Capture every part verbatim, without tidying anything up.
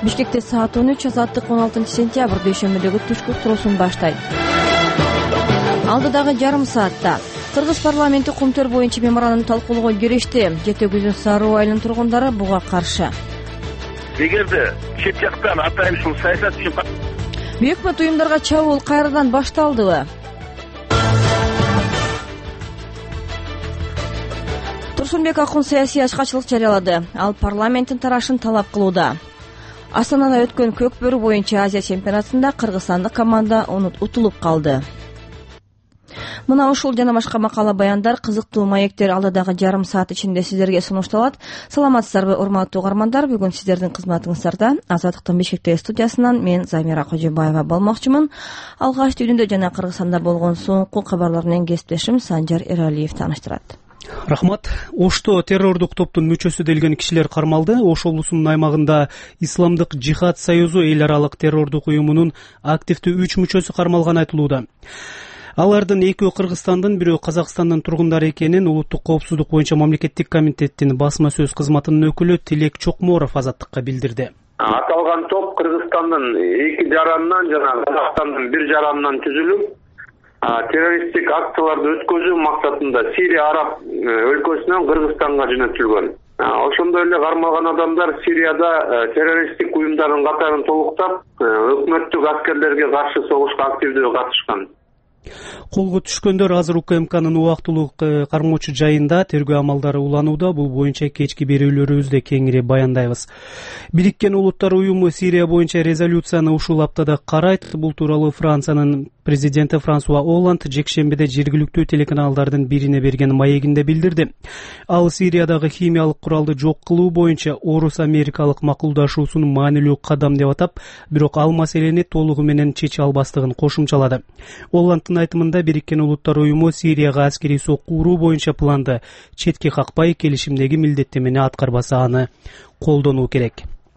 Бишкекте саат он үч, Азаттык он алтынчы сентябрь дүйшөмбүдөгү түшкү туруусун баштайт. Алдыдагы жарым саатта Кыргыз парламенти Кумтөр боюнча меморандум талкуулоого киришти. Жети-Күзүн Саруу айылынын тургундары буга каршы. Эгерде чет жактан атайын ушул саясат үчүн Өкмөт уюмдарга чабуул кайрадан башталдыбы? Турсунбек Акун саясий ачкачылык жарыялады. Ал парламенттин тарашын талап кылууда. Астанада өткөн көк бөрү боюнча Азия чемпионатында кыргызстандык команда утулуп калды. Мына ушул жана башка макала баяндар, кызыктуу маектер алдыдагы жарым саат ичинде сиздерге сунушталат. Саламатсыздарбы, урматтуу угармандар? Бүгүн сиздердин кызматыңыздарда Азаттыктын Бишкектеги студиясынан мен Замира Кожобаева болмокчумун. Алгач түйүндө жана Кыргызстанда болгон соңку кабарлар менен кесиптешим Санжар Эралиев тааныштырат. Рахмат. Ошто террордук топтун мүчөсү делген кишилер кармалды. Ош облусунун аймагында Исламдык Жихад Союзу эл аралык террордук уюмунун активдүү үч мүчөсү кармалган айтылууда. Алардын экөө Кыргызстандын, бирөө Казакстандын тургундары экенин Улуттук коопсуздук боюнча мамлекеттик комитеттин басма сөз кызматынын өкүлү Тилек Чокморов Азаттыкка билдирди. Аталган топ Кыргызстандын эки жаранынан жана Казакстандын бир жаранынан түзүлүп, террористтик акцияларды өткөзүү максатында Сирия араб өлкөсүнөн Кыргызстанга жөнөтүлгөн. Ошондой эле кармалган адамдар Сирияда террористтик уюмдардын катарын толуктап, өкмөттүк аскерлерге каршы согушка активдүү катышкан. Колго түшкөндөр азыр УКМКнын убактылуу кармоочу жайында тергөө амалдары уланууда. Бул боюнча кечки берүүлөрүбүздө кеңири баяндайбыз. Бириккен Улуттар уюму Сирия боюнча резолюцияны ушул аптада карайт. Бул тууралуу Франциянын президенти Франсуа Олланд жекшембиде жергиликтүү телеканалдардын бирине берген маегинде билдирди. Ал Сириядагы химиялык куралды жок кылуу боюнча орус-америкалык макулдашуусун маанилүү кадам деп атап, бирок ал маселени толугу менен чече албастыгын кошумчалады. Олландтын айтымында Бириккен Улуттар уюму Сирияга аскерий сокку уруу боюнча планды четке какпай, келишимдеги милдеттемени аткарбаса аны колдонуу керек.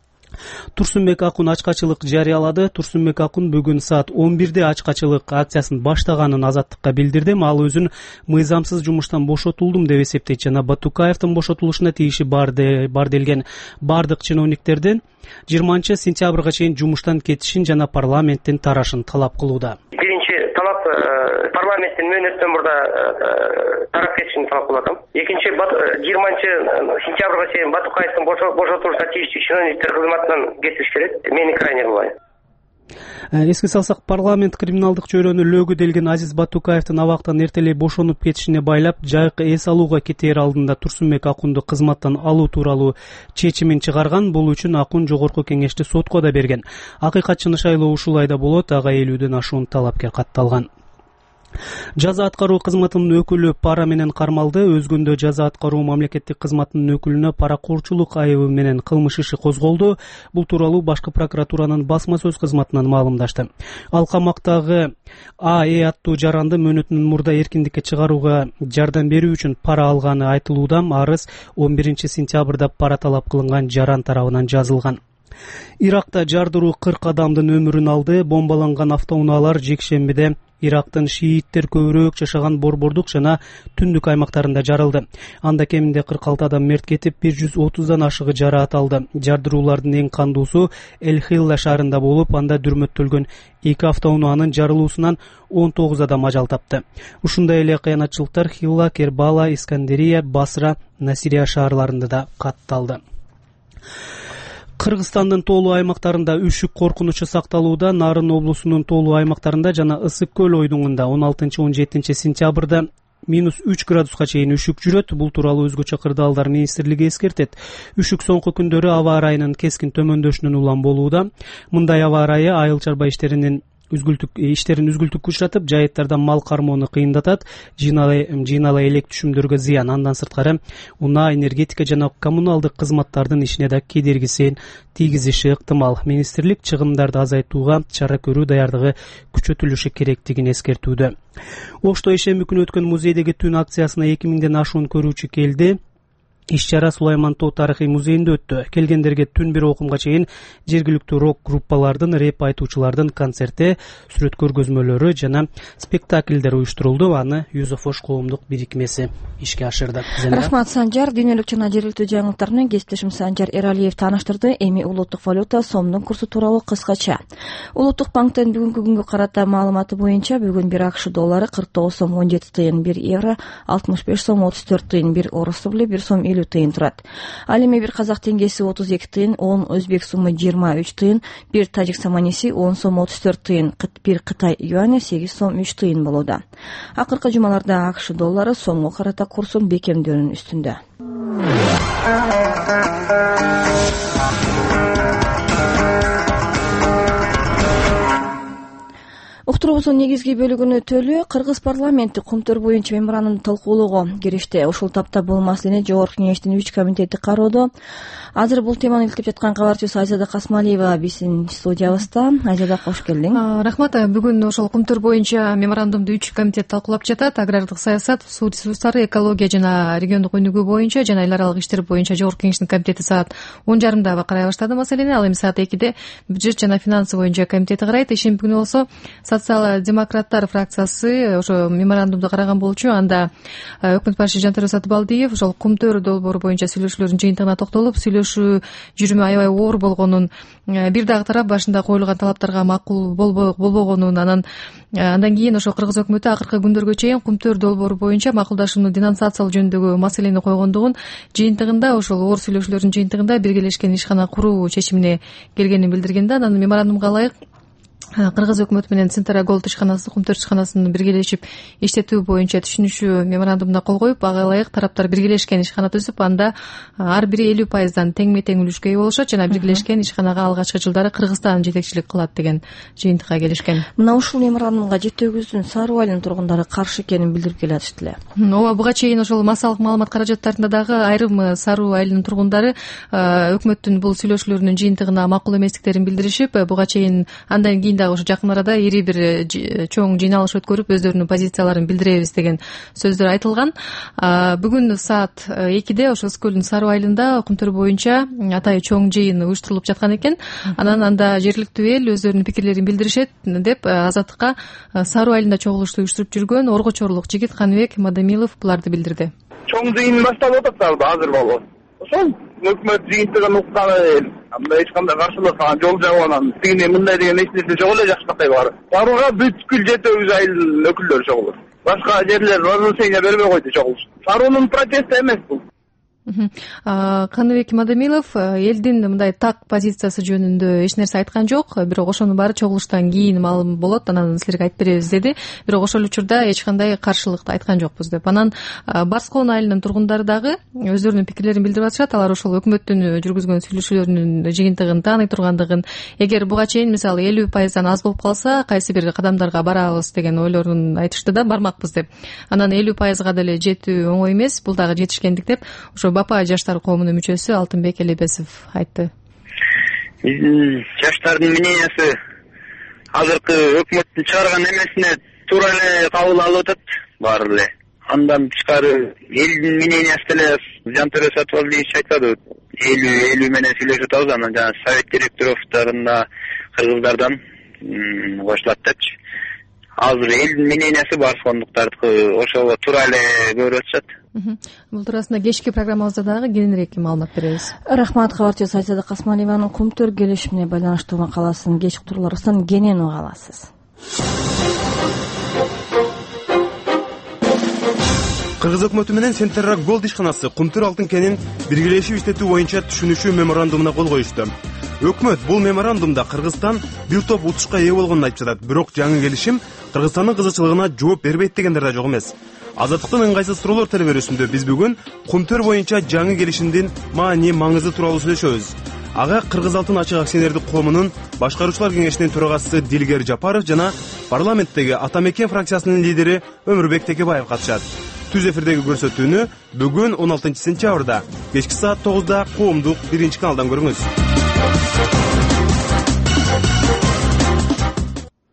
Турсунбек Акун ачкачылык жарыялады. Турсунбек Акун бүгүн саат он бирде ачкачылык акциясын баштаганын Азаттыкка билдирди. Ал өзүн мыйзамсыз жумуштан бошотулдум деп эсептейт жана Батукаевдин бошотулушуна тийиши бар делген бардык чиновниктердин жыйырманчы сентябрга чейин жумуштан кетишин жана парламенттин тарашын талап кылууда. Биринчи талап парламенттин мөөнөттөн мурда тарап кетишин талап кылатам. Экинчи жыйырманчы сентябрга чейин Батукаевдин бошотулушуна тийиштүү чиновниктер кызматынан кетиш керек. Мени крайне кылбайт. Эске салсак, парламент криминалдык чөйрөнү лөгү делген Азиз Батукаевдин абактан эртелей бошонуп кетишине байлап, жайкы эс алууга кетээр алдында Турсунбек Акунду кызматтан алуу тууралуу чечимин чыгарган. Бул үчүн Акун жогорку кеңешти сотко да берген. Акыйкатчыны шайлоо ушулай да болот, ага элүүдөн ашуун талапкер катталган. Жаза аткаруу кызматынын өкүлү пара менен кармалды. Өзгөндө жаза аткаруу мамлекеттик кызматынын өкүлүнө паракорчулук айыбы менен кылмыш иши козголду. Бул тууралуу башкы прокуратуранын басма сөз кызматынан маалымдашты. Ал камактагы А Э аттуу жаранды мөөнөтүнөн мурда эркиндикке чыгарууга жардам берүү үчүн пара алганы айтылууда. Арыз он биринчи сентябрда пара талап кылынган жаран тарабынан жазылган. Иракта жардыруу кырк адамдын өмүрүн алды. Бомбаланган автоунаалар жекшембиде Ирактын шииттер көбүрөөк жашаган борбордук жана түндүк аймактарында жарылды. Анда кеминде кырк алты адам мерт кетип, бир жүз отуздан ашыгы жараат алды. Жардыруулардын эң кандуусу Эль-Хилла шаарында болуп, анда дүрмөттөлгөн эки автоунаанын жарылуусунан он тогуз адам ажал тапты. Ушундай эле кыянатчылыктар Хилла, Кербала, Искандерия, Басра, Насирия шаарларында да катталды. Кыргызстандын тоолуу аймактарында үшүк коркунучу сакталууда. Нарын облусунун тоолуу аймактарында жана Ысык көл ойдуңунда он алтынчы он жетинчи сентябрда минус үч градуска чейин үшүк жүрөт. Бул тууралуу Өзгөчө кырдаалдар министрлиги эскертет. Үшүк соңку күндөрү аба ырайынын кескин төмөндөшүнөн улам болууда. Мындай аба ырайы айыл чарба иштеринин үзгүлтүк иштерин үзгүлтүккө учуратып, жайыттарда мал кармоону кыйындатат, жыйнала элек түшүмдөргө зыян. Андан сырткары унаа, энергетика жана коммуналдык кызматтардын ишине да кедергисин тийгизиши ыктымал. Министрлик чыгымдарды азайтууга чара көрүү даярдыгы күчөтүлүшү керектигин эскертүүдө. Ошто ишемби күнү өткөн музейдеги түн акциясына эки миңден ашуун көрүүчү келди. Иш чара Сулайман Тоо тарыхый музейинде өттү. Келгендерге түн бир окумга чейин жергиликтүү рок группалардын, реп айтуучулардын концерти, сүрөт көргөзмөлөрү жана спектакльдер уюштурулду. Аны Юзофош коомдук бирикмеси ишке ашырды. Рахмат, Санжар. Дүйнөлүк жана жергиликтүү жаңылыктар менен кесиптешим Санжар Эралиев тааныштырды. Эми улуттук валюта сомдун курсу тууралуу кыскача. Улуттук банктын бүгүнкү күнгө карата маалыматы боюнча бүгүн бир АКШ доллары кырк тогуз сом он жети тыйын, бир евро алтымыш беш сом отуз төрт тыйын, бир орус рубли бир сом элүү тыйын турат. Ал эми бир казак теңгеси отуз эки тыйын, он өзбек суму жыйырма үч тыйын, бир тажик саманиси он сом отуз төрт тыйын, бир Кытай юани сегиз сом үч тыйын болууда. Акыркы жумаларда АКШ доллары сомго карата курсун бекемдөөнүн үстүндө. Уктуруубуздун негизги бөлүгүнө төлөө Кыргыз парламенти Кумтөр боюнча меморандумду талкуулоого киришти. Ушул тапта бул маселени Жогорку Кеңештин үч комитети кароодо. Азыр бул теманы иликтеп жаткан кабарчыбыз Айзада Касмалиева биздин студиябызда. Айзада, кош келдиң. Рахмат. Бүгүн ошол Кумтөр боюнча меморандумду үч комитет талкуулап жатат. Агрардык саясат, суу ресурстары, экология жана региондук өнүгүү боюнча жана эл аралык иштер боюнча Жогорку Кеңештин комитети саат он жарымда карай баштады маселени. Ал эми саат экиде бюджет жана финансы боюнча комитети карайт. Ишемби күнү болсо социал-демократтар фракциясы ошо меморандумду караган болчу. Анда өкмөт башы Жантөре Сатыбалдиев ошол Кумтөр долбоору боюнча сүйлөшүүлөрдүн жыйынтыгына токтолуп, сүйлөшүү жүрүмү аябай оор болгонун, бир дагы тарап башында коюлган талаптарга макул болбогонун, анан андан кийин ошо кыргыз өкмөтү акыркы күндөргө чейин Кумтөр долбоору боюнча макулдашууну денонсациялоо жөнүндөгү маселени койгондугун, жыйынтыгында ошол оор сүйлөшүүлөрдүн жыйынтыгында биргелешкен ишкана куруу чечимине келгенин билдирген да. Анан меморандумга ылайык Кыргыз өкмөтү менен Центра Голд ишканасы, Кумтөр ишканасын биргелешип иштетүү боюнча түшүнүшүү меморандумуна кол коюп, ага ылайык тараптар биргелешкен ишкана түзүп, анда ар бири элүү пайыздан теңме тең үлүшкө ээ болушат жана биргелешкен ишканага алгачкы жылдары Кыргызстан жетекчилик кылат деген жыйынтыкка келишкен. Мына ушул меморандумга жетүүбүздүн Саруу айылынын тургундары каршы экенин билдирип келатышты эле. Ооба, буга чейин ошол массалык маалымат каражаттарында дагы айрым Саруу айылынын тургундары өкмөттүн бул сүйлөшүүлөрүнүн жыйынтыгына макул эместиктерин билдиришип, буга чейин андан кийин дагы ушу жакын арада ири бир чоң жыйналыш өткөрүп өздөрүнүн позицияларын билдиребиз деген сөздөр айтылган. Бүгүн саат экиде ошо Скөлдүн Саруу айылында Кумтөр боюнча атайын чоң жыйын уюштурулуп жаткан экен. Анан анда жергиликтүү эл өздөрүнүн пикирлерин билдиришет деп Азаттыкка Саруу айылында чогулушту уюштуруп жүргөн Оргочорлук жигит Каныбек Мадамилов буларды билдирди. Чоң жыйын башталып атат азыр болот. Ошол өкмөт жыйынтыгын укканы, анда эч кандай каршылык, жол жабынан тигине мындай деген эч нерсе жок эле жакшыракай бар. Сарууга бүткүл жети сегиз айылдын өкүлдөрү чогулур. Башка жерлер разрешение бербей койду чогулуш. Саруунун протести эмес бул. Каныбек Мадамилов элдин мындай так позициясы жөнүндө эч нерсе айткан жок, бирок ошонун баары чогулуштан кийин маалым болот, анан силерге айтып беребиз деди. Бирок ошол учурда эч кандай каршылыкты айткан жокпуз деп. Анан Барскоон айылынын тургундары дагы өздөрүнүн пикирлерин билдирип атышат. Алар ошол өкмөттүн жүргүзгөн сүйлөшүүлөрүнүн жыйынтыгын тааный тургандыгын, эгер буга чейин мисалы элүү пайыздан аз болуп калса, кайсы бир кадамдарга барабыз деген ойлорун айтышты да, бармакпыз деп. Анан элүү пайызга деле жетүү оңой эмес, бул дагы жетишкендик деп ошо Бапа жаштар коомунун мүчөсү Алтынбек Элебесов айтты. Биздин жаштардын мнениясы азыркы өкмөттүн чыгарган эмесине туура эле кабыл алып атат баары эле. Андан тышкары элдин мнениясы деле Жантөре Сатыбалдиевич айтады. Элүү элүү менен сүйлөшүп атабыз, анан жана совет директорлорунда кыргыздардан кошулат депчи. Азыр элдин мнениясы Барскондуктардыкы ошого туура эле көрүп атышат. Бул туурасында кечки программабызда дагы кененирээк маалымат беребиз. Рахмат, кабарчыбыз Айзада Касмалиеванын Кумтөр келишимине байланыштуу макаласын кечки уктурууларыбыздан кенен уга аласыз. Кыргыз өкмөтү менен Центра Голд ишканасы Кумтөр алтын кенин биргелешип иштетүү боюнча түшүнүшүү меморандумуна кол коюшту. Өкмөт бул меморандумда Кыргызстан бир топ утушка ээ болгонун айтып жатат, бирок жаңы келишим Кыргызстандын кызыкчылыгына жооп бербейт дегендер да жок эмес. Азаттыктын ыңгайсыз суроолор телеберүүсүндө биз бүгүн Кумтөр боюнча жаңы келишимдин маани маңызы тууралуу сүйлөшөбүз. Ага Кыргыз алтын ачык акционердик коомунун башкаруучулар кеңешинин төрагасы Дилгер Жапаров жана парламенттеги Ата Мекен фракциясынын лидери Өмүрбек Текебаев катышат. Түз эфирдеги көрсөтүүнү бүгүн он алтынчы сентябрда кечки саат тогузда коомдук биринчи каналдан көрүңүз.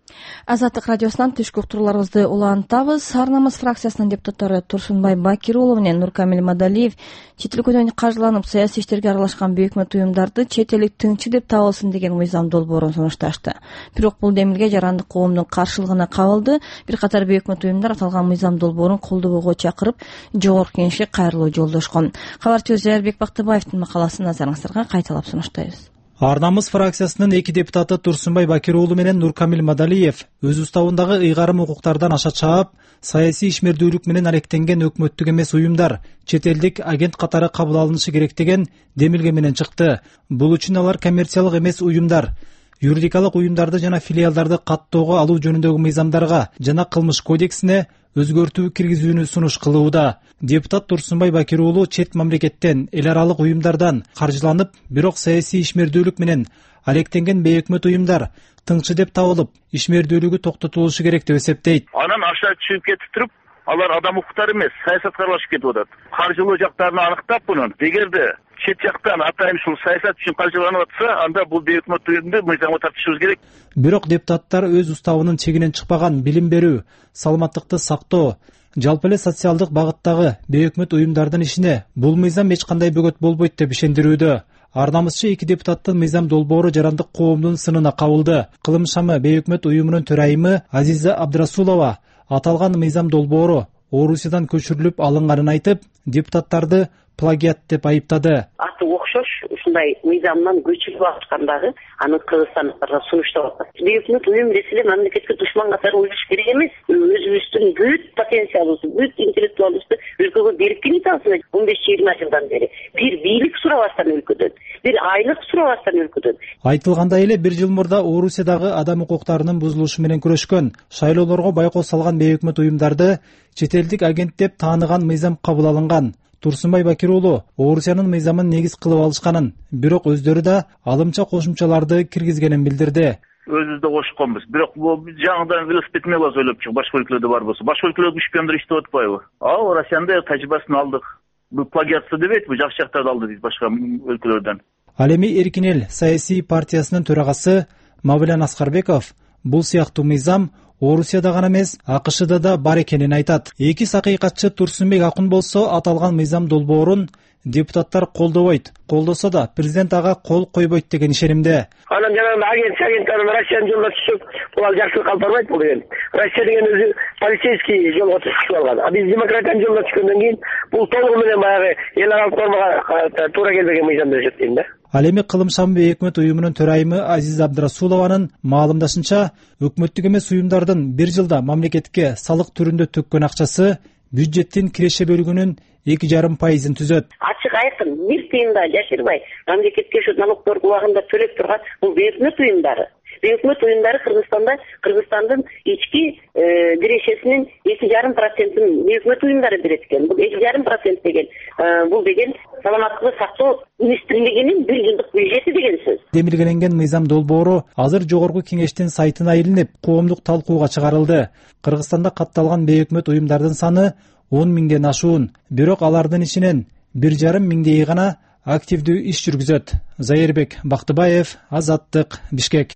Азаттык радиосунан түшкү уктурууларыбызды улантабыз. Ар намыс фракциясынын депутаттары Турсунбай Бакир уулу менен Нуркамил Мадалиев чет өлкөдөн каржыланып саясий иштерге аралашкан бейөкмөт уюмдарды чет элдик тыңчы деп табылсын деген мыйзам долбоорун сунушташты. Бирок бул демилге жарандык коомдун каршылыгына кабылды. Бир катар бейөкмөт уюмдар аталган мыйзам долбоорун колдобого чакырып, жогорку кеңешке кайрылуу жолдошкон. Кабарчыбыз Жайырбек Бактыбаевдин макаласын назарыңыздарга кайталап сунуштайбыз. Ар намыс фракциясынын эки депутаты Турсунбай Бакир уулу менен Нуркамил Мадалиев өз уставындагы ыйгарым укуктардан аша чаап, саясий ишмердүүлүк менен алектенген өкмөттүк эмес уюмдар чет элдик агент катары кабыл алынышы керек деген демилге менен чыкты. Бул үчүн алар коммерциялык эмес уюмдар, юридикалык уюмдарды жана филиалдарды каттоого алуу жөнүндөгү мыйзамдарга жана кылмыш кодексине өзгөртүү киргизүүнү сунуш кылууда. Депутат Турсунбай Бакир уулу чет мамлекеттен, эл аралык уюмдардан каржыланып, бирок саясий ишмердүүлүк менен алектенген бейөкмөт уюмдар тыңчы деп табылып, ишмердүүлүгү токтотулушу керек деп эсептейт. Анан аша түшүп кетип туруп, алар адам укуктары эмес, саясатка аралашып кетип атат. Каржылоо жактарын аныктап мунун, эгерде чет жактан атайын ушул саясат үчүн каржыланып атса, анда бул бейөкмөт уюмду мыйзамга тартышыбыз керек. Бирок депутаттар өз уставынын чегинен чыкпаган билим берүү, саламаттыкты сактоо, жалпы эле социалдык багыттагы бейөкмөт уюмдардын ишине бул мыйзам эч кандай бөгөт болбойт деп ишендирүүдө. Ар намысчы эки депутаттын мыйзам долбоору жарандык коомдун сынына кабылды. Кылым шамы бейөкмөт уюмунун төрайымы Азиза Абдрасулова аталган мыйзам долбоору Орусиядан көчүрүлүп алынганын айтып, депутаттарды плагиат деп айыптады. Аты окшош ушундай мыйзамдан көчүрүп алышкандагы аны кыргызстандыктарга сунуштап атат. Бейөкмөт уюм деле мамлекетке душман катары ойлош керек эмес. Өзүбүздүн бүт потенциалыбызды, бүт интеллектуалыбызды өлкөгө берип келатабыз. он беш жыйырма жылдан бери бир бийлик сурабастан өлкөдөн, бир айлык сурабастан өлкөдөн. Айтылгандай эле бир жыл мурда Орусиядагы адам укуктарынын бузулушу менен күрөшкөн, шайлоолорго байкоо салган бейөкмөт уюмдарды чет элдик агент деп тааныган мыйзам кабыл алынган. Турсунбай Бакир уулу Орусиянын мыйзамын негиз кылып алышканын, бирок өздөрү да алымча кошумчаларды киргизгенин билдирди. Өзүбүз да кошконбуз, бирок бул жаңыдан велосипед мелос ойлоп чыгып, башка өлкөлөрдө бар болсо, башка өлкөлөрдө ишпендер иштеп атпайбы? А Россиянын тажрыйбасын алдык. Бул плагиатсы дебейт, бул жакшы жактарды алды дейт башка өлкөлөрдөн. Ал эми Эркин эл саясий партиясынын төрагасы Мавлян Аскарбеков бул сыяктуу мыйзам Орусияда гана эмес, АКШда да бар экенин айтат. Эки сакыйкатчы Турсунбек Акун болсо аталган мыйзам долбоорун депутаттар колдобойт. Колдосо да президент ага кол койбойт деген ишенимде. Анан жанагы агент агенттер Россиянын жолуна түшүп, бул жакшылык калтырбайт бул эми. Россия деген өзү полицейский жолго түшүп алган. А биз демократиянын жолуна түшкөндөн кийин бул толугу менен баягы эл аралык нормага туура келбеген мыйзам деп эсептейм да. Ал эми кылым шамы бейөкмөт уюмунун төрайымы Азиза Абдрасулованын маалымдашынча, өкмөттүк эмес уюмдардын бир жылда мамлекетке салык түрүндө төккөн акчасы бюджеттин киреше бөлүгүнүн эки жарым пайызын түзөт. Ачык айкын бир тыйын да жашырбай мамлекетке ушу налогдорду убагында төлөп турган бул бейөкмөт уюмдары. Бейөкмөт уюмдары Кыргызстанда Кыргызстандын ички кирешесинин эки жарым процентин бейөкмөт уюмдары берет экен. Бул эки жарым процент деген бул деген саламаттыкты сактоо министрлигинин бир жылдык бюджети деген сөз. Демилгеленген мыйзам долбоору азыр жогорку кеңештин сайтына илинип, коомдук талкууга чыгарылды. Кыргызстанда катталган бейөкмөт уюмдардын саны он миңден ашуун, бирок алардын ичинен бир жарым миңдейи гана активдүү иш жүргүзөт. Жайырбек Бактыбаев, Азаттык, Бишкек.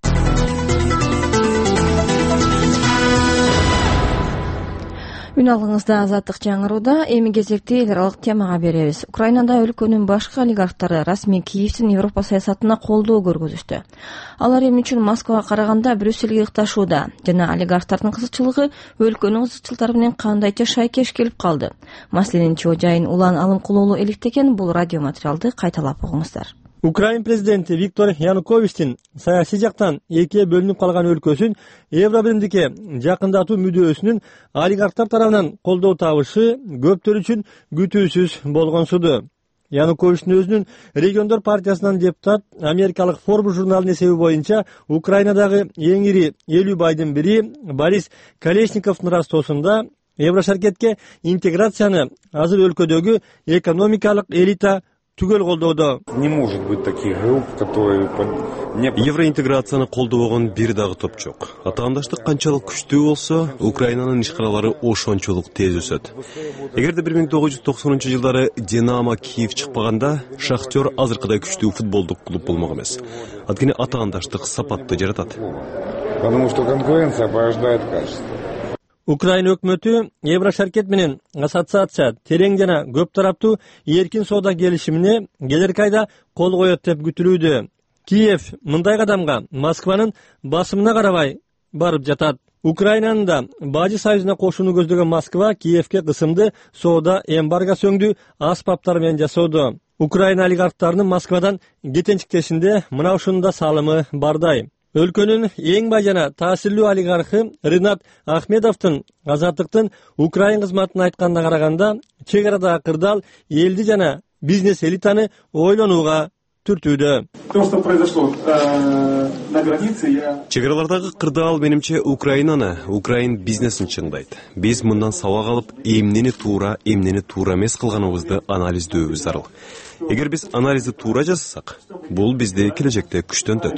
Үн алгыңызда Азаттык жаңырууда. Эми кезекти эл аралык темага беребиз. Украинада өлкөнүн башкы олигархтары расмий Киевдин Европа саясатына колдоо көргөзүштү. Алар эми үчүн Москвага караганда Брюссельге ыкташууда жана олигархтардын кызыкчылыгы өлкөнүн кызыкчылыктары менен кандайча шайкеш келип калды. Маселенин чоо жайын улан алым кылуулу электеген бул радио материалды кайталап угуңуздар. Украин президенти Виктор Януковичтин саясий жактан экиге бөлүнүп калган өлкөсүн Евробиримдикке жакындатуу мүдөөсүнүн олигархтар тарабынан колдоо табышы көптөр үчүн күтүүсүз болгонсуду. Януковичтин өзүнүн региондор партиясынан депутат америкалык Forbes журналынын эсеби боюнча Украинадагы эң ири элүү байдын бири Борис Колесниковдун растоосунда Еврошаркетке интеграцияны азыр өлкөдөгү экономикалык элита түгел колдоодо. Не может быть таких групп, которые евроинтеграцияны колдобогон бир дагы топ жок. Атаандаштык канчалык күчтүү болсо, Украинанын ишканалары ошончолук тез өсөт. Эгерде бир миң тогуз жүз токсонунчу жылдары Динамо Киев чыкпаганда, Шахтер азыркыдай күчтүү футболдук клуб болмок эмес. Анткени атаандаштык сапатты жаратат. потому что конкуренция порождает качество. Украина өкмөтү Еврошаркет менен ассоциация терең жана көп тараптуу эркин соода келишимине келерки айда кол коет деп күтүлүүдө. Киев мындай кадамга Москванын басымына карабай барып жатат. Украинанын да Бажы союзуна кошууну көздөгөн Москва Киевке кысымды соода эмбарго аспаптары менен жасоодо. Украина олигархтарынын Москвадан кетенчиктешинде мына ушунун да салымы бардай. Өлкөнүн эң бай жана таасирлүү олигархы Ринат Ахмедовдун Азаттыктын Украин кызматын айтканына караганда, чек арадагы кырдаал элди жана бизнес элитаны ойлонууга түртүүдө. То, что произошло на границе, я... Чек аралардагы кырдаал менимче Украинаны, Украин бизнесин чыңдайт. Биз мындан сабак алып, эмнени туура, эмнени туура эмес кылганыбызды анализдөөбүз зарыл. Эгер биз анализди туура жасасак, бул бизди келечекте күчтөнтөт.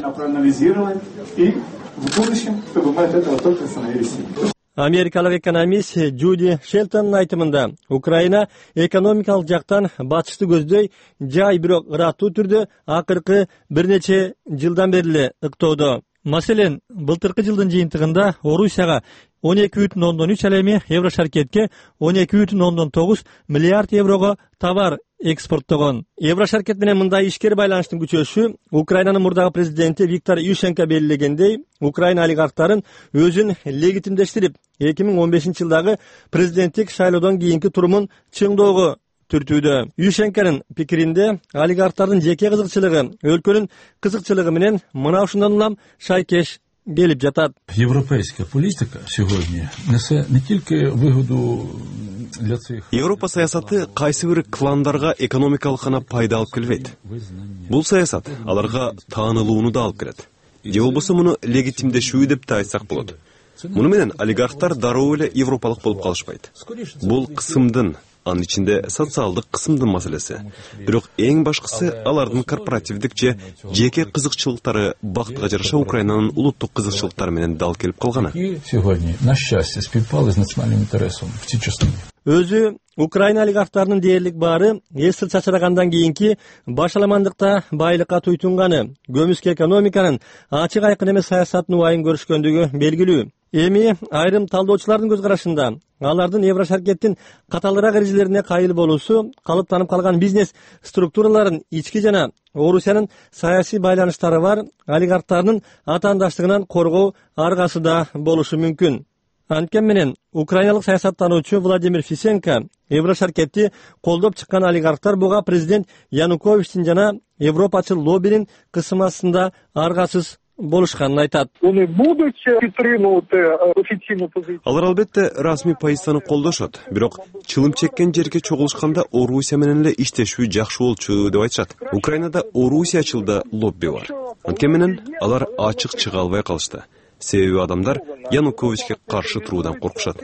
Америкалык экономист Джуди Шелтондун айтымында, Украина экономикалык жактан батышты көздөй, жай бирок ыраттуу түрдө акыркы бир нече жылдан бери эле ыктоодо. Маселен, былтыркы жылдын жыйынтыгында Орусияга он эки бүтүн ондон үч, ал эми Еврошаркетке он эки бүтүн ондон тогуз миллиард еврого товар экспорттогон. Еврошаркет менен мындай ишкер байланыштын күчөшү Украинанын мурдагы президенти Виктор Ющенко белгилегендей, Украина олигархтарын өзүн легитимдештирип, эки миң он бешинчи жылдагы президенттик шайлоодон кийинки турумун чыңдоого түртүүдө. Ющенконун пикиринде, олигархтардын жеке кызыкчылыгы өлкөнүн кызыкчылыгы менен мына ушундан улам шайкеш келип жатат. Европейская политика сегодня несе не только выгоду для цих. Европа саясаты кайсы бир кландарга экономикалык гана пайда алып келбейт. Бул саясат аларга таанылууну да алып келет. Же болбосо муну легитимдешүү деп да айтсак болот. Муну менен олигархтар дароо эле европалык болуп калышпайт. Бул кысымдын, анын ичинде социалдык кысымдын маселеси. Бирок эң башкысы алардын корпоративдик же жеке кызыкчылыктары бактыга жараша Украинанын улуттук кызыкчылыктары менен дал келип калганы. Сегодня на счастье спипало с национальным интересом в Чечне. Өзү Украина олигархтарынын дээрлик баары эсил чачырагандан кийинки башаламандыкта байлыкка туйтунганы, көмүскө экономиканын ачык айкын эмес саясатын убайын көрүшкөндүгү белгилүү. Эми айрым талдоочулардын көз карашында алардын Еврошаркеттин каталыраак эрежелерине кайыл болуусу калыптанып калган бизнес структураларын ички жана Орусиянын саясий байланыштары бар олигархтарынын атаандаштыгынан коргоо аргасы да болушу мүмкүн. Анткени менен украиналык саясаттануучу Владимир Фисенко Еврошаркетти колдоп чыккан олигархтар буга президент Януковичтин жана европачыл лоббинин кысым астында аргасыз болушканын айтат. Алар албетте расмий позицияны колдошот, бирок чылым чеккен жерге чогулушканда Орусия менен эле иштешүү жакшы болчу деп айтышат. Украинада Орусиячыл лобби бар. Анткени менен алар ачык чыга албай калышты. Себеби адамдар Януковичке каршы туруудан коркушат.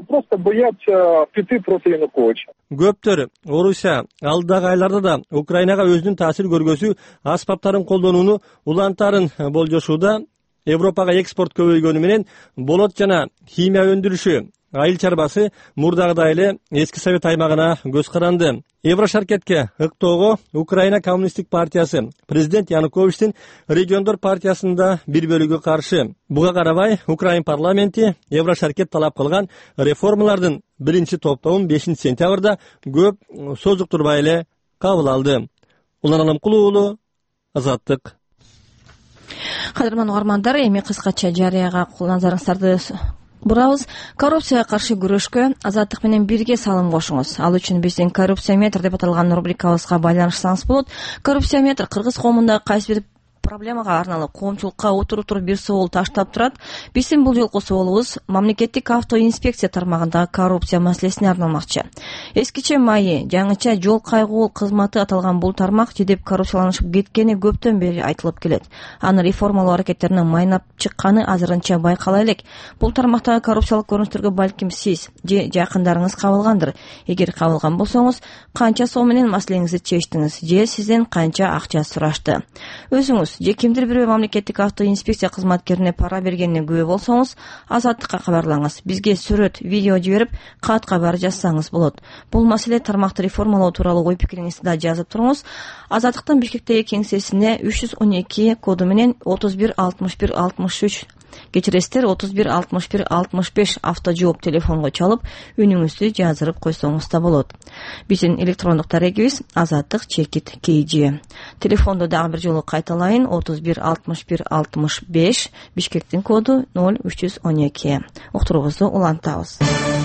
Көптөр Орусия алдагы айларда да Украинага өзүнүн таасир көргөсү аспаптарын колдонууну улантарын болжошууда. Европага экспорт көбөйгөнү менен болот жана химия өндүрүшү, айыл чарбасы мурдагыдай эле эски совет аймагына көз каранды. Еврошаркетке ыктоого Украина коммунисттик партиясы президент Януковичтин региондор партиясында бир бөлүгү каршы. Буга карабай Украин парламенти Еврошаркет талап кылган реформалардын биринчи топтобун бешинчи сентябрда көп созуктурбай эле кабыл алды. Улан Аламкулуу уулу, Азаттык. Кадырман угармандар, эми кыскача жарыяга назарыңыздарды бурабыз. Коррупцияга каршы күрөшкө Азаттык менен бирге салым кошуңуз. Ал үчүн биздин коррупцияметр деп аталган рубрикабызга байланышсаңыз болот. Коррупцияметр кыргыз коомундагы кайсы бир проблемага арналып коомчулукка отуруп туруп бир соол таштап турат. Биздин бул жолку соолубуз мамлекеттик автоинспекция тармагындагы коррупция маселесине арналмакчы. Эскиче майы, жаңыча жол кайгуу кызматы аталган бул тармак жедеп коррупцияланышып кеткени көптөн бери айтылып келет. Аны реформалоо аракеттеринин майнап чыкканы азырынча байкала элек. Бул тармактагы коррупциялык көрүнүштөргө балким сиз же жакындарыңыз кабылгандыр. Эгер кабылган болсоңуз, канча сом менен маселеңизди чечтиңиз же сизден канча акча сурашты? Өзүңүз же кимдир бирөө мамлекеттик автоинспекция кызматкерине пара бергенине күбө болсоңуз, Азаттыкка кабарлаңыз. Бизге сүрөт, видео жиберип, кат кабар жазсаңыз болот. Бул маселе тармакты реформалоо тууралуу ой пикириңизди да жазып туруңуз. Азаттыктын Бишкектеги кеңсесине үч жүз он эки коду менен отуз бир алтымыш бир алтымыш үч кечиресиздер отуз бир алтымыш бир алтымыш беш автожжооп телефонго чалып үнүңүздү жаздырып койсоңуз да болот. Биздин электрондук дарегибиз азаттык чекит kg. Телефонду дагы бир жолу кайталайын: отуз бир алтымыш бир алтымыш беш, Бишкектин коду ноль үч жүз он эки. Уктуруубузду улантабыз.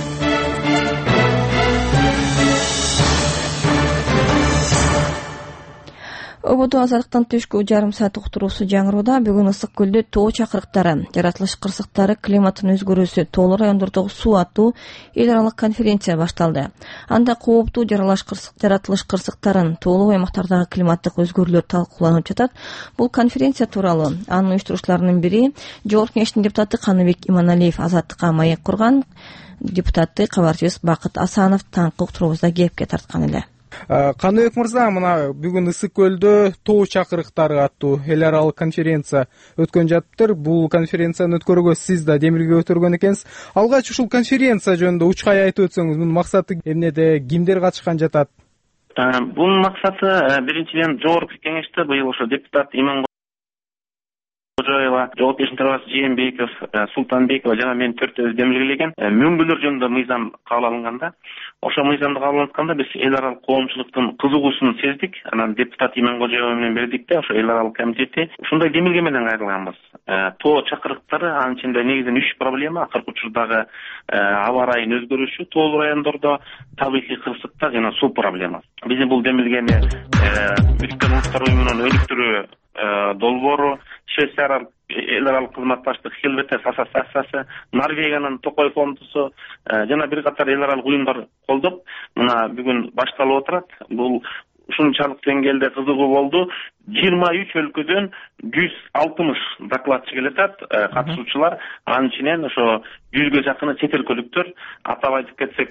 Ободо азаттыктан түшкү жарым саат уктуруусу жаңырууда. Бүгүн Ысык көлдө тоо чакырыктары, жаратылыш кырсыктары, климаттын өзгөрүүсү, тоолуу райондордогу суу аттуу эл аралык конференция башталды. Анда кооптуу жаратылыш кырсыктарын, тоолуу аймактардагы климаттык өзгөрүүлөр талкууланып жатат. Бул конференция тууралуу анын уюштуруучуларынын бири Жогорку Кеңештин депутаты Каныбек Иманалиев азаттыкка маек курган. Депутатты кабарчыбыз Бакыт Асанов таңкы уктуруубузда кепке тарткан эле. Каныбек мырза, мына бүгүн Ысык көлдө тоо чакырыктары аттуу эл аралык конференция өткөн жатыптыр. Бул конференцияны өткөрүүгө сиз да демилге өтөргөн экенсиз. Алгач ушул конференция жөнүндө учкай айтып өтсөңүз, мунун максаты эмнеде, кимдер катышкан жатат? Бунун максаты биринчиден Жогорку Кеңеште быйыл ошо депутат Иман Кожоева, Жогорку Кеңештин төрагасы Жээнбеков, Султанбекова жана мен төртөөбүз демилгелеген мөңгүлөр жөнүндө мыйзам кабыл алынганда, ошо мыйзамды кабыл атканда биз эл аралык коомчулуктун кызыгуусун сездик. Анан депутат Иман Кожоева менен бердик да, ошо эл аралык комитети ушундай демилге менен кайрылганбыз. Тоо чакырыктары, анын ичинде негизинен үч проблема: акыркы учурдагы аба ырайынын өзгөрүшү, тоолуу райондордо табигый кырсыктар жана суу проблемасы. Биздин бул демилгени Бириккен Улуттар Уюмунун өнүктүрүү долбоору, Швейцариялык эл аралык кызматташтык Хелветес ассоциациясы, Норвегиянын Токой фондусу жана бир катар эл аралык уюмдар колдоп, мына бүгүн башталып отурат. Бул ушунчалык деңгээлде кызыгуу болду. жыйырма үч өлкөдөн жүз алтымыш докладчы келатат, катышуучулар. Анын ичинен ошо жүзгө жакыны чет өлкөлүктөр. Атап айтып кетсек,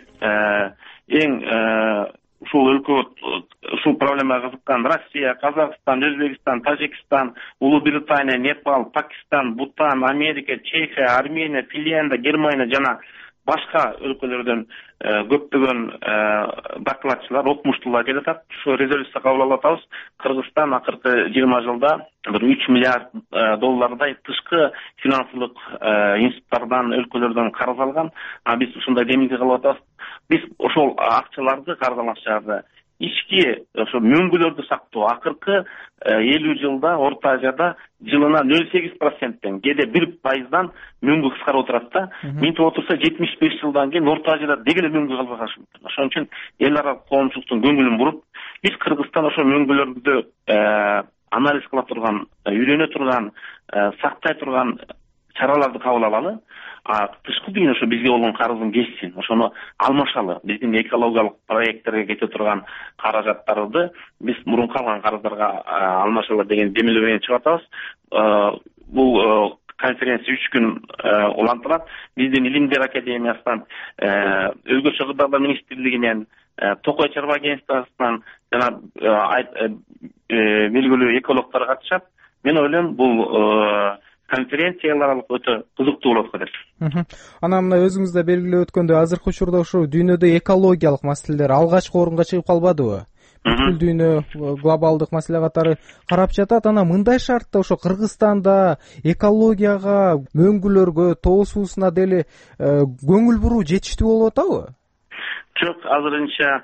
эң ушул өлкө, ушул проблемага кызыккан Россия, Казакстан, Өзбекстан, Тажикстан, Улуу Британия, Непал, Пакистан, Бутан, Америка, Чехия, Армения, Финляндия, Германия жана башка өлкөлөрдөн көптөгөн докладчылар, окумуштуулар келип атат. Ошо резолюция кабыл алып атабыз. Кыргызстан акыркы жыйырма жылда бир үч миллиард доллардай тышкы финансылык институттардан, өлкөлөрдөн карыз алган. А биз ушундай демилге кылып атабыз. Биз ошол акчаларды, карыз алган акчаларды ички ошо мөңгүлөрдү сактоо, акыркы элүү жылда Орто Азияда жылына нөл сегиз проценттен, кээде бир пайыздан мөңгү кыскарып отурат да. Минтип отурса жетимиш беш жылдан кийин Орто Азияда дегеле мөңгү калбай калышы мүмкүн. Ошон үчүн эл аралык коомчулуктун көңүлүн буруп, биз Кыргызстан ошо мөңгүлөрдү анализ кыла турган, үйрөнө турган, сактай турган чараларды кабыл алалы. А тышкы дүйнө ошо бизге болгон карыздын кечсин, ошону алмашалы. Биздин экологиялык проекттерге кете турган каражаттарды биз мурунку алган карыздарга алмашалы деген демилге менен чыгып атабыз. Бул конференция үч күн улантылат. Биздин Илимдер академиясынан, Өзгөчө Кырдаалдар министрлигинен, Токой чарба агентствосунан жана белгилүү экологдор катышат. Мен ойлойм, бул конференциялар өтө кызыктуу болот деп. Анан мына өзүңүз да белгилеп өткөндөй, азыркы учурда ушу дүйнөдө экологиялык маселелер алгачкы орунга чыгып калбадыбы? Бүткүл дүйнө глобалдык маселе катары карап жатат. Анан мындай шартта ошо Кыргызстанда экологияга, мөңгүлөргө, тоо суусуна деле көңүл буруу жетиштүү болуп атабы? Жок, азырынча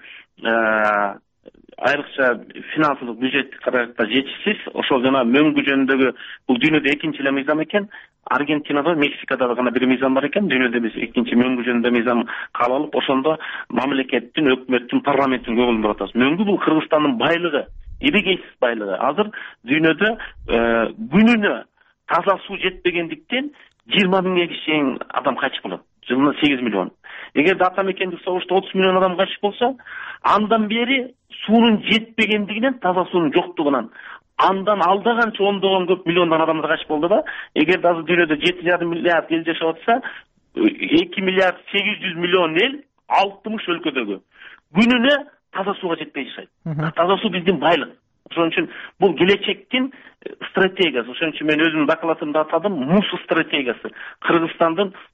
айрыкча финансылык бюджеттик каражатта жетишсиз. Ошол жана мөңгү жөнүндөгү бул дүйнөдө экинчи эле мыйзам экен. Аргентинада, Мексикада гана бир мыйзам бар экен. Дүйнөдө биз экинчи мөңгү жөнүндө мыйзам кабыл алып, ошондо мамлекеттин, өкмөттүн, парламенттин көңүлүн бурып атабыз. Мөңгү бул Кыргызстандын байлыгы, эбегейсиз байлыгы. Азыр дүйнөдө күнүнө таза суу жетпегендиктен жыйырма миңге чейин адам кайтыш болот. Жылына сегиз миллион. Эгерде ата мекендик согушта отуз миллион адам кайтыш болсо, андан бери суунун жетпегендигинен, таза суунун жоктугунан, андан алдаганча ондогон көп миллиондон адамдар кайтыш болду да. Эгерде азыр дүйнөдө жети жарым миллиард эл жашап атса, эки миллиард сегиз жүз миллион эл алтымыш өлкөдөгү күнүнө таза сууга жетпей жашайт. Таза суу биздин байлык. Ошон үчүн бул келечектин стратегиясы. Ошон үчүн мен өзүмдүн докладымда атадым, мус стратегиясы. Кыргызстандын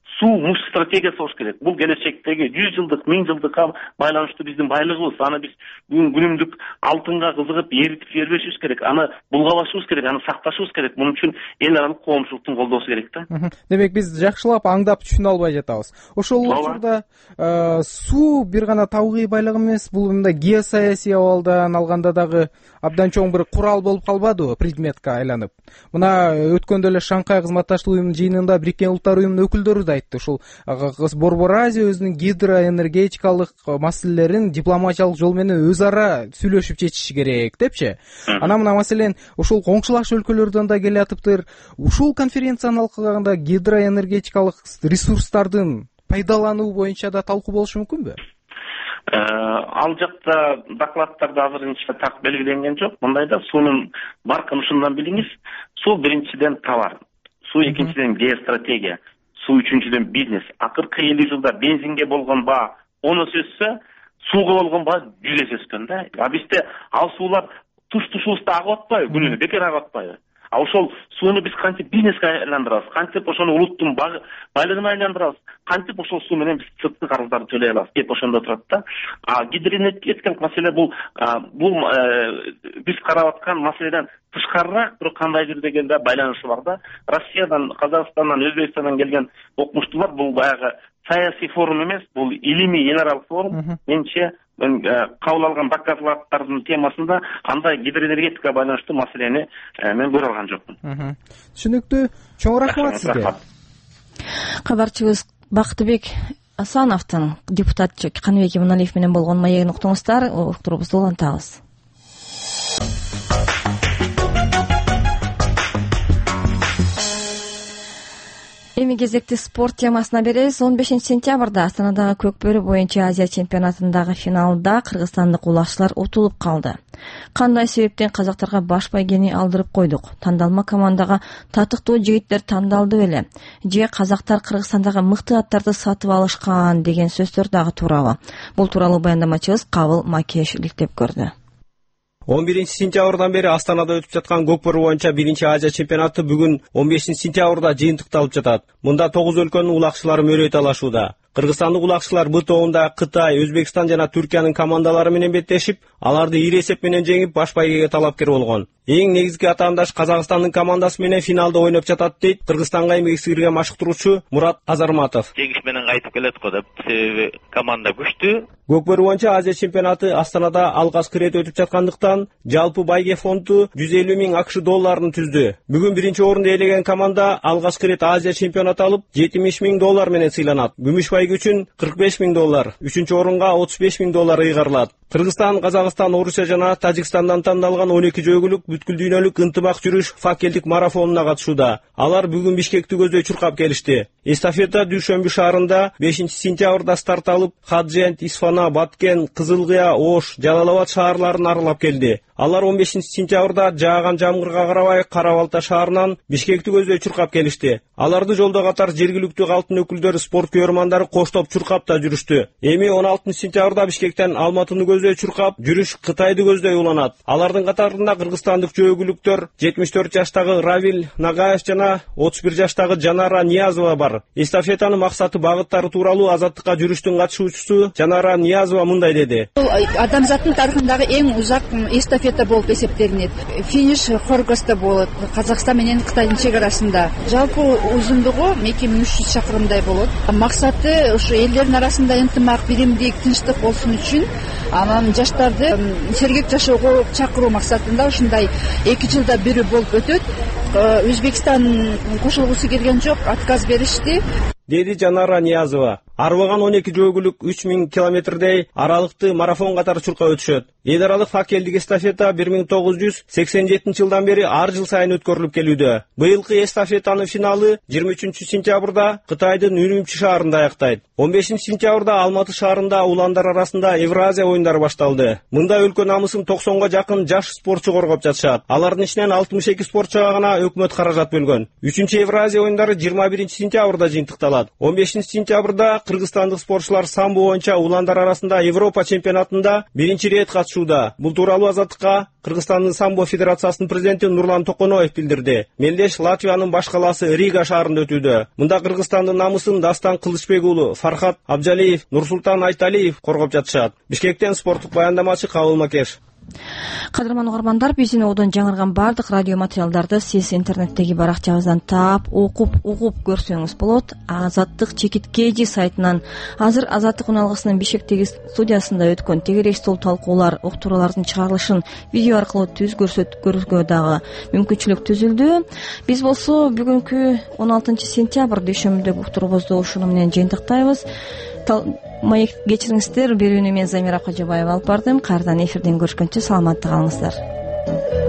суу муз стратегиясы болуш керек. Бул келечектеги жүз жылдык, миң жылдыкка байланыштуу биздин байлыгыбыз. Аны биз бүгүн күнүмдүк алтынга кызыгып эритип жибербешибиз керек. Аны булгабашыбыз керек, аны сакташыбыз керек. Муну үчүн эл аралык коомчулуктун колдоосу керек да. Демек биз жакшылап аңдап түшүнө албай жатабыз. Ошол учурда суу бир гана табигый байлык эмес, бул мындай геосаясий абалдан алганда дагы абдан чоң бир курал болуп калбадыбы, предметке айланып. Мына өткөндө эле Шанхай кызматташтык уюмунун жыйынында Бириккен Улуттар уюмунун өкүлдөрү да айтты. Ушул Борбор Азия өзүнүн гидроэнергетикалык маселелерин дипломатиялык жол менен өз ара сүйлөшүп чечиши керек депчи. Анан мына маселен ушул коңшулаш өлкөлөрдөн да келатыптыр. Ушул конференцияны алкаганда гидроэнергетикалык ресурстардын пайдалануу боюнча да талкуу болушу мүмкүнбү? Ал жакта докладтарда азырынча так белгиленген жок. Мындайда суунун баркын ушундан билиңиз. Суу биринчиден товар, суу экинчиден геостратегия, суу үчүнчүдөн бизнес. Акыркы элүү жылда бензинге болгон баа он эсе өссө, сууга болгон баа жүз эсе өскөн да. А бизде ал суулар туш-тушубузда агып атпайбы, күнүнө бекер агып атпайбы? А ошол сууну биз кантип бизнеске айландырабыз, кантип ошону улуттун байлыгына айландырабыз, кантип ошол суу менен биз сырткы карыздарды төлөй алабыз деп ошондо турат да. А гидроэнергетикалык маселе бул бул биз карап аткан маселеден тышкарыраак, бирок кандайдыр дегенде байланышы бар да. Россиядан, Казакстандан, Өзбекстандан келген окумуштуулар бул баягы саясий форум эмес, бул илимий эл аралык форум. Менче кабыл алган докладлардын темасында кандай гидроэнергетикага байланыштуу маселени мен көрө алган жокмун. Түшүнүктүү. Чоң рахмат сизге. Кабарчыбыз Бактыбек Асановдун депутат Каныбек Иманалиев менен болгон маегин уктуңуздар. Уктуруубузду улантабыз. Эми кезекти спорт темасына беребиз. он бешинчи сентябрда Астанадагы көкбөрү боюнча Азия чемпионатындагы финалда кыргызстандык улакчылар утулуп калды. Кандай себептен казактарга баш байгени алдырып койдук? Тандалма командага татыктуу жигиттер тандалды беле? Же казактар Кыргызстандагы мыкты аттарды сатып алышкан деген сөздөр дагы туурабы? Бул тууралуу баяндамачыбыз Кабыл Макеш иликтеп көрдү. он биринчи сентябрдан бери Астанада өтүп жаткан көкбөрү боюнча биринчи Азия чемпионаты бүгүн он бешинчи сентябрда жыйынтыкталып жатат. Мында тогуз өлкөнүн улакчылары мөрөй талашууда. Кыргызстандык улакчылар Б тобунда Кытай, Өзбекстан жана Түркиянын командалары менен беттешип, аларды ири эсеп менен жеңип, баш байгеге талапкер болгон. Эң негизги атаандаш Казакстандын командасы менен финалда ойноп жатат дейт Кыргызстанга эмгек сиңирген машыктыруучу Мурат Азарматов. Жеңиш менен кайтып келет го деп, себеби команда күчтүү. Көкбөрү боюнча Азия чемпионаты Астанада алгачкы ирет өтүп жаткандыктан жалпы байге фонду жүз элүү миң АКШ долларын түздү. Бүгүн биринчи орунду ээлеген команда алгачкы ирет Азия чемпионаты алып жетимиш миң доллар менен сыйланат. Күмүш байге үчүн кырк беш миң доллар, үчүнчү орунга отуз беш миң доллар ыйгарылат. Кыргызстан, Казакстан, Орусия жана Тажикстандан тандалган он эки жөгүлүк бүткүл дүйнөлүк ынтымак жүрүш факелдик марафонуна катышууда. Алар бүгүн Бишкекти көздөй чуркап келишти. Эстафета Дүйшөмбү шаарында бешинчи сентябрда старт алып, Хаджент, Исфана, Баткен, Кызылкыя, Ош, Жалал-Абад шаарларын аралап келди. Алар он бешинчи сентябрда жааган жамгырга карабай Кара-Балта шаарынан Бишкекти көздөй чуркап келишти. Аларды жолдо катар жергиликтүү калктын өкүлдөрү, спорт көрөрмандары коштоп чуркап да жүрүштү. Эми он алтынчы сентябрда Бишкектен Алматыны көздөй чуркап, жүрүш Кытайды көздөй уланат. Алардын катарында кыргызстандык жөөгүлүктөр жетимиш төрт жаштагы Равил Нагаев жана отуз бир жаштагы Жанара Ниязова бар. Эстафетанын максаты, багыттары тууралуу Азаттыкка жүрүштүн катышуучусу Жанара Ниязова мындай деди. Бул адамзаттын тарыхындагы эң узак эстафета болуп эсептелинет. Финиш Хоргоста болот, Казакстан менен Кытайдын чек арасында. Жалпы узундугу эки миң үч жүз чакырымдай болот. Максаты ушу элдердин арасында ынтымак, биримдик, тынчтык болсун үчүн, анан жаштарды сергек жашоого чакыруу максатында ушундай эки жылда бирөө болуп өтөт. Өзбекстан кошулгусу келген жок, отказ беришти, деди Жанара Ниязова. Арбаган он эки жөгүлүк үч миң километрдей аралыкты марафон катары чуркап өтүшөт. Эл аралык факелдик эстафета бир миң тогуз жүз сексен жетинчи жылдан бери ар жыл сайын өткөрүлүп келүүдө. Быйылкы эстафетанын финалы жыйырма үчүнчү сентябрда Кытайдын Үрүмчи шаарында аяктайт. он бешинчи сентябрда Алматы шаарында уландар арасында Евразия оюндары башталды. Мында өлкө намысын токсонго жакын жаш спортчу коргоп жатышат. Алардын ичинен алтымыш эки спортчуга гана өкмөт каражат бөлгөн. үчүнчү Евразия оюндары жыйырма биринчи сентябрда жыйынтыкталат. болот. он бешинчи сентябрда кыргызстандык спортчулар самбо боюнча уландар арасында Европа чемпионатында биринчи ирет катышууда. Бул тууралуу Азаттыкка Кыргызстандын самбо федерациясынын президенти Нурлан Токоноев билдирди. Мелдеш Латвиянын баш калаасы Рига шаарында өтүүдө. Мында Кыргызстандын намысын Дастан Кылычбек уулу, Фархат Абжалиев, Нурсултан Айталиев коргоп жатышат. Бишкектен спорттук баяндамачы Кабыл Макеш. Кадырман угармандар, биздин одон жаңырган бардык радио материалдарды сиз интернеттеги баракчабыздан таап, окуп, угуп көрсөңүз болот. Азаттык чекиткейди сайтынан азыр Азаттык уналгысынын Бишкектеги студиясында өткөн тегереш стол талкуулар, уктуруулардын чыгарылышын видео аркылуу түз көрсөткөнгө дагы мүмкүнчүлүк түзүлдү. Биз болсо бүгүнкү он алтынчы сентябрь дүйшөмбүдөгү уктуруубузду ушуну менен жыйынтыктайбыз. Маек кечириңиздер, берүүнү мен Замира Кожобаева алып бардым. Кайрадан эфирден көрүшкөнчө саламатта калыңыздар.